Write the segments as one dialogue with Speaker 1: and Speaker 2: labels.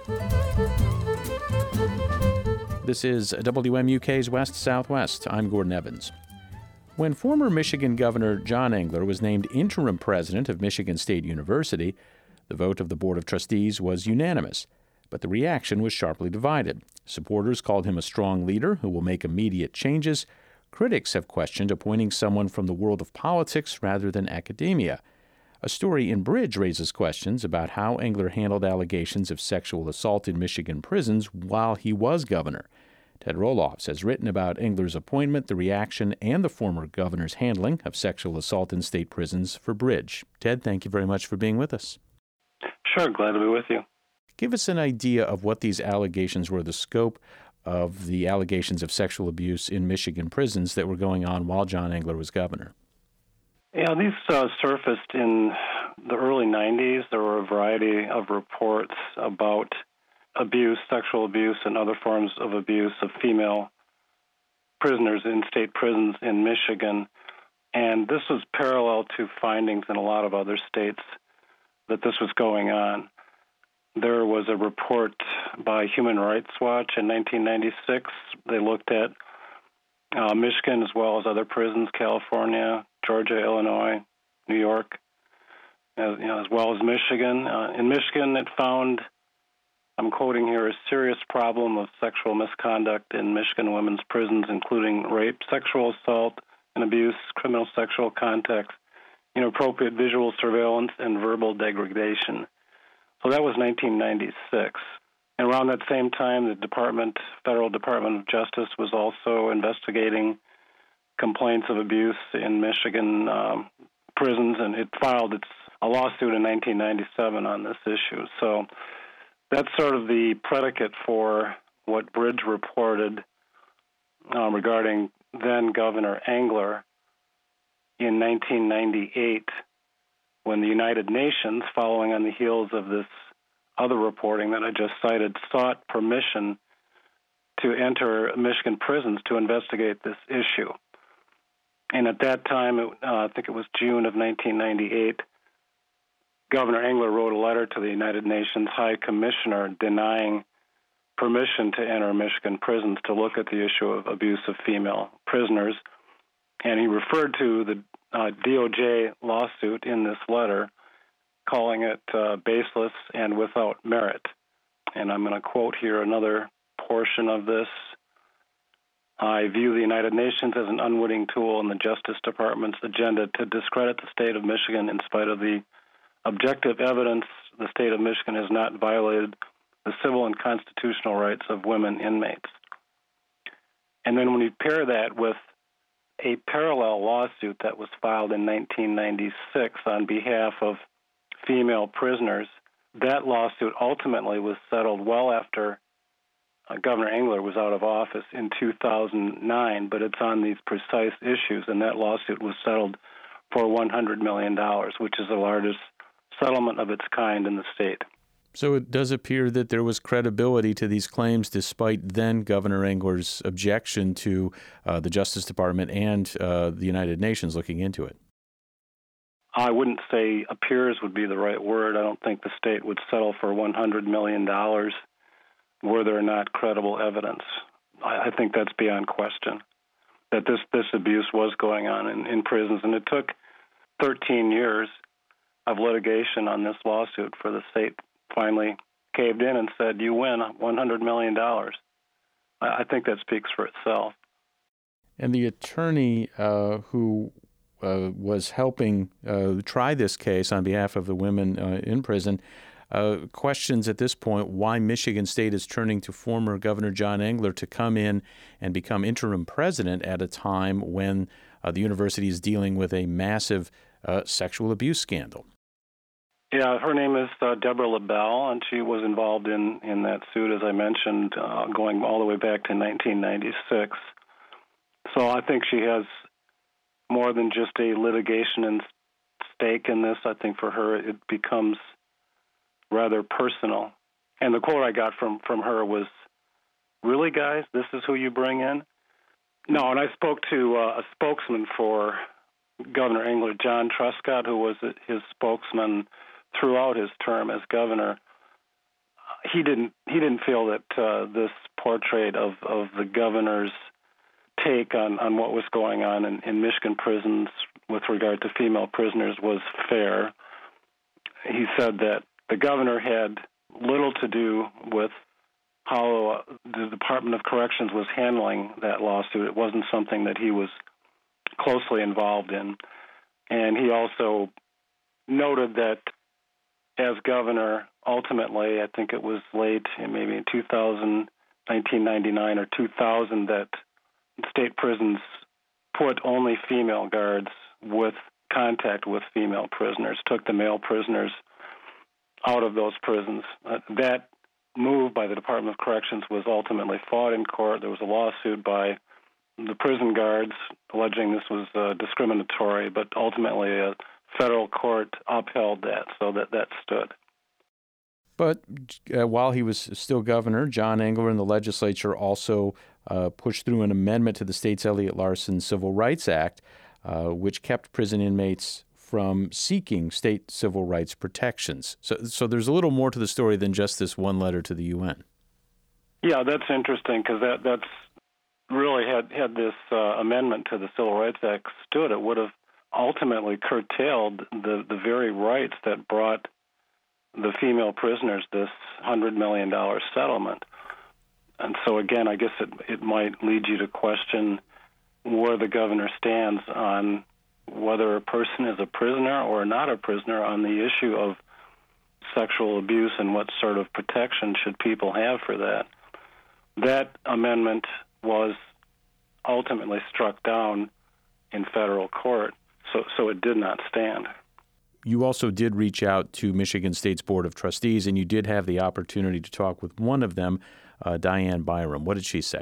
Speaker 1: This is WMUK's West Southwest. I'm Gordon Evans. When former Michigan Governor John Engler was named interim president of Michigan State University, the vote of the Board of Trustees was unanimous, but the reaction was sharply divided. Supporters called him a strong leader who will make immediate changes. Critics have questioned appointing someone from the world of politics rather than academia. A story in Bridge raises questions about how Engler handled allegations of sexual assault in Michigan prisons while he was governor. Ted Roloffs has written about Engler's appointment, the reaction, and the former governor's handling of sexual assault in state prisons for Bridge. Ted, thank you very much for being with us.
Speaker 2: Sure, glad to be with you.
Speaker 1: Give us an idea of what these allegations were, the scope of the allegations of sexual abuse in Michigan prisons that were going on while John Engler was governor.
Speaker 2: Yeah, these surfaced in the early 90s. There were a variety of reports about abuse, sexual abuse, and other forms of abuse of female prisoners in state prisons in Michigan. And this was parallel to findings in a lot of other states that this was going on. There was a report by Human Rights Watch in 1996. They looked at Michigan as well as other prisons, California, Georgia, Illinois, New York, as well as Michigan. In Michigan, it found, I'm quoting here, a serious problem of sexual misconduct in Michigan women's prisons, including rape, sexual assault and abuse, criminal sexual contact, inappropriate visual surveillance, and verbal degradation. So that was 1996. And around that same time, the Federal Department of Justice was also investigating complaints of abuse in Michigan prisons, and it filed a lawsuit in 1997 on this issue. So that's sort of the predicate for what Bridge reported regarding then-Governor Engler in 1998, when the United Nations, following on the heels of this other reporting that I just cited, sought permission to enter Michigan prisons to investigate this issue. And at that time, I think it was June of 1998, Governor Engler wrote a letter to the United Nations High Commissioner denying permission to enter Michigan prisons to look at the issue of abuse of female prisoners. And he referred to the DOJ lawsuit in this letter, calling it baseless and without merit. And I'm going to quote here another portion of this. I view the United Nations as an unwitting tool in the Justice Department's agenda to discredit the state of Michigan in spite of the objective evidence the state of Michigan has not violated the civil and constitutional rights of women inmates. And then when you pair that with a parallel lawsuit that was filed in 1996 on behalf of female prisoners, that lawsuit ultimately was settled well after Governor Engler was out of office in 2009, but it's on these precise issues, and that lawsuit was settled for $100 million, which is the largest settlement of its kind in the state.
Speaker 1: So it does appear that there was credibility to these claims despite then Governor Engler's objection to the Justice Department and the United Nations looking into it.
Speaker 2: I wouldn't say appears would be the right word. I don't think the state would settle for $100 million were there not credible evidence. I think that's beyond question, that this abuse was going on in prisons. And it took 13 years of litigation on this lawsuit for the state finally caved in and said, you win $100 million. I think that speaks for itself.
Speaker 1: And the attorney who was helping try this case on behalf of the women in prison questions at this point why Michigan State is turning to former Governor John Engler to come in and become interim president at a time when the university is dealing with a massive sexual abuse scandal.
Speaker 2: Yeah, her name is Deborah LaBelle, and she was involved in that suit, as I mentioned, going all the way back to 1996. So I think she has more than just a litigation and stake in this. I think for her it becomes rather personal. And the quote I got from her was, "Really, guys, this is who you bring in?" No, and I spoke to a spokesman for Governor Engler, John Truscott, who was his spokesman throughout his term as governor. he didn't feel that this portrait of the governor's take on what was going on in Michigan prisons with regard to female prisoners was fair. He said that the governor had little to do with how the Department of Corrections was handling that lawsuit. It wasn't something that he was closely involved in. And he also noted that as governor, ultimately, I think it was late, maybe in 1999 or 2000, that state prisons put only female guards with contact with female prisoners, took the male prisoners out of those prisons. That move by the Department of Corrections was ultimately fought in court. There was a lawsuit by the prison guards alleging this was discriminatory, but ultimately a federal court upheld that, so that stood.
Speaker 1: But while he was still governor, John Engler and the legislature also pushed through an amendment to the state's Elliott Larson Civil Rights Act, which kept prison inmates from seeking state civil rights protections. So there's a little more to the story than just this one letter to the UN.
Speaker 2: Yeah, that's interesting because that's really had this amendment to the Civil Rights Act stood, it would have ultimately curtailed the very rights that brought the female prisoners this $100 million settlement. And so, again, I guess it might lead you to question where the governor stands on whether a person is a prisoner or not a prisoner on the issue of sexual abuse and what sort of protection should people have for that. That amendment was ultimately struck down in federal court, so it did not stand.
Speaker 1: You also did reach out to Michigan State's Board of Trustees, and you did have the opportunity to talk with one of them, Diane Byram. What did she say?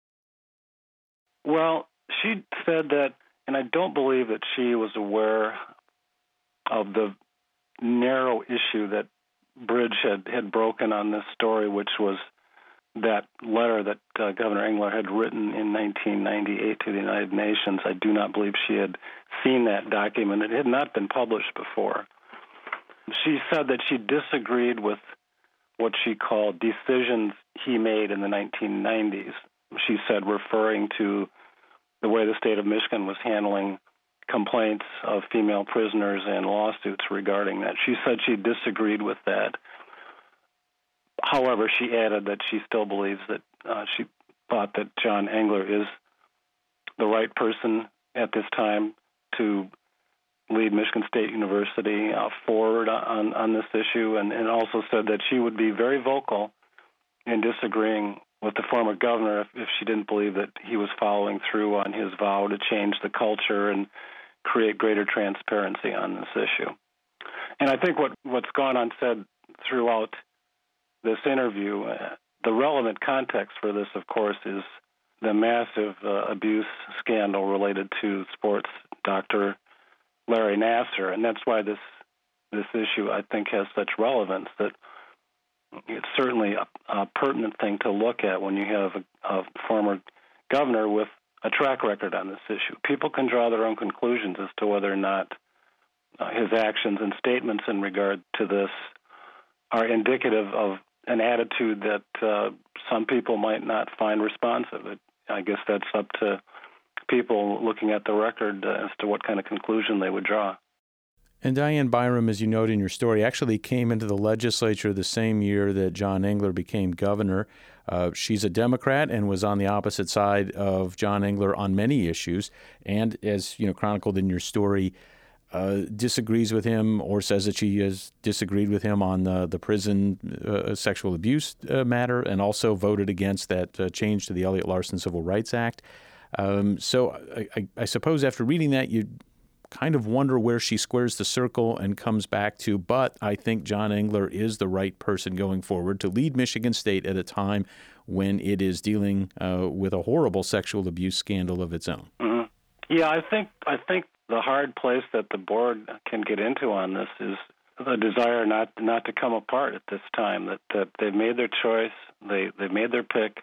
Speaker 2: Well, she said that, and I don't believe that she was aware of the narrow issue that Bridge had broken on this story, which was that letter that Governor Engler had written in 1998 to the United Nations. I do not believe she had seen that document. It had not been published before. She said that she disagreed with what she called decisions he made in the 1990s. She said, referring to the way the state of Michigan was handling complaints of female prisoners and lawsuits regarding that. She said she disagreed with that. However, she added that she still believes that she thought that John Engler is the right person at this time to lead Michigan State University forward on this issue, and also said that she would be very vocal in disagreeing with the former governor if she didn't believe that he was following through on his vow to change the culture and create greater transparency on this issue. And I think what's gone unsaid throughout this interview, the relevant context for this, of course, is the massive abuse scandal related to sports doctor Larry Nassar, and that's why this issue, I think, has such relevance, that it's certainly a pertinent thing to look at when you have a former governor with a track record on this issue. People can draw their own conclusions as to whether or not his actions and statements in regard to this are indicative of an attitude that some people might not find responsive. I guess that's up to people looking at the record as to what kind of conclusion they would draw.
Speaker 1: And Diane Byram, as you note in your story, actually came into the legislature the same year that John Engler became governor. She's a Democrat and was on the opposite side of John Engler on many issues, and as chronicled in your story, disagrees with him or says that she has disagreed with him on the prison sexual abuse matter, and also voted against that change to the Elliott Larson Civil Rights Act. So I suppose after reading that, you kind of wonder where she squares the circle and comes back to, but I think John Engler is the right person going forward to lead Michigan State at a time when it is dealing with a horrible sexual abuse scandal of its own.
Speaker 2: Mm-hmm. Yeah, I think the hard place that the board can get into on this is the desire not to come apart at this time, that they've made their choice, they've made their pick.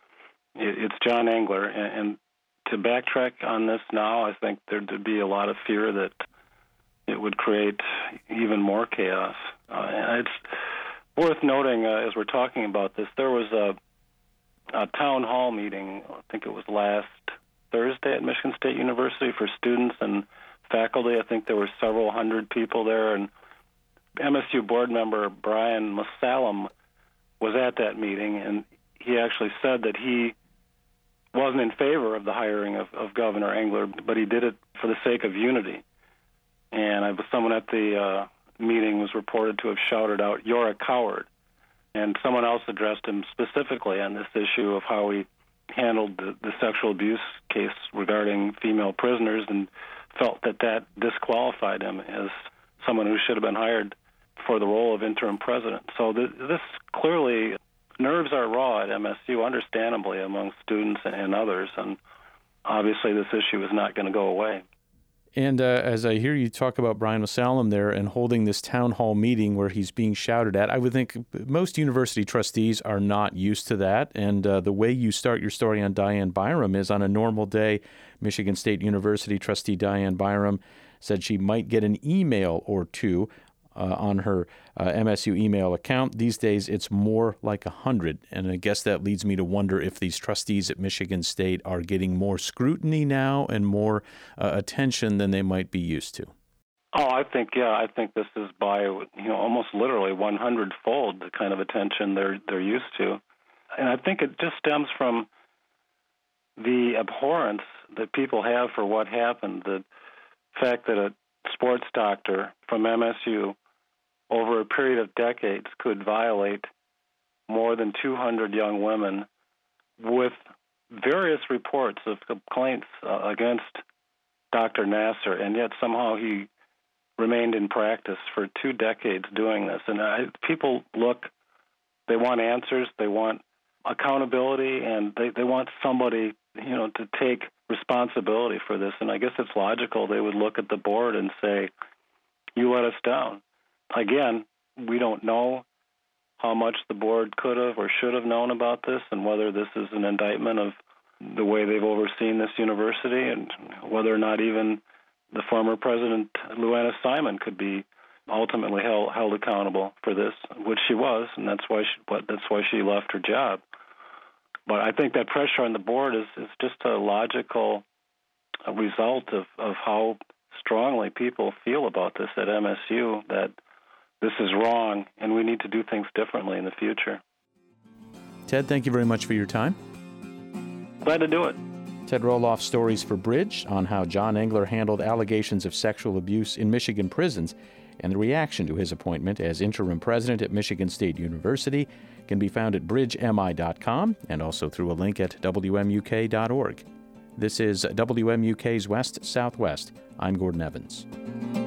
Speaker 2: It's John Engler, and to backtrack on this now, I think there'd be a lot of fear that it would create even more chaos. Worth noting, as we're talking about this, there was a town hall meeting, I think it was last Thursday at Michigan State University for students and faculty. I think there were several hundred people there, and MSU board member Brian Mosallam was at that meeting, and he actually said that he wasn't in favor of the hiring of Governor Engler, but he did it for the sake of unity. And someone at the meeting was reported to have shouted out, "You're a coward." And someone else addressed him specifically on this issue of how he handled the sexual abuse case regarding female prisoners, and felt that disqualified him as someone who should have been hired for the role of interim president. So this clearly, nerves are raw at MSU, understandably, among students and others, and obviously this issue is not going to go away.
Speaker 1: And as I hear you talk about Brian Mosallam there and holding this town hall meeting where he's being shouted at, I would think most university trustees are not used to that. And the way you start your story on Diane Byram is on a normal day, Michigan State University trustee Diane Byram said she might get an email or two on her MSU email account. These days, it's more like 100. And I guess that leads me to wonder if these trustees at Michigan State are getting more scrutiny now and more attention than they might be used to.
Speaker 2: Oh, I think this is by almost literally 100-fold the kind of attention they're used to. And I think it just stems from the abhorrence that people have for what happened, the fact that a sports doctor from MSU over a period of decades could violate more than 200 young women with various reports of complaints against Dr. Nassar, and yet somehow he remained in practice for 2 decades doing this. And people they want answers, they want accountability, and they want somebody to take responsibility for this. And I guess it's logical they would look at the board and say, "You let us down." Again, we don't know how much the board could have or should have known about this, and whether this is an indictment of the way they've overseen this university, and whether or not even the former president, Lou Anna Simon, could be ultimately held accountable for this, which she was, and that's why she left her job. But I think that pressure on the board is just a logical result of how strongly people feel about this at MSU, that this is wrong and we need to do things differently in the future.
Speaker 1: Ted, thank you very much for your time.
Speaker 2: Glad to do it.
Speaker 1: Ted Roloff, Stories for Bridge, on how John Engler handled allegations of sexual abuse in Michigan prisons and the reaction to his appointment as interim president at Michigan State University, can be found at bridgemi.com and also through a link at wmuk.org. This is WMUK's West Southwest. I'm Gordon Evans.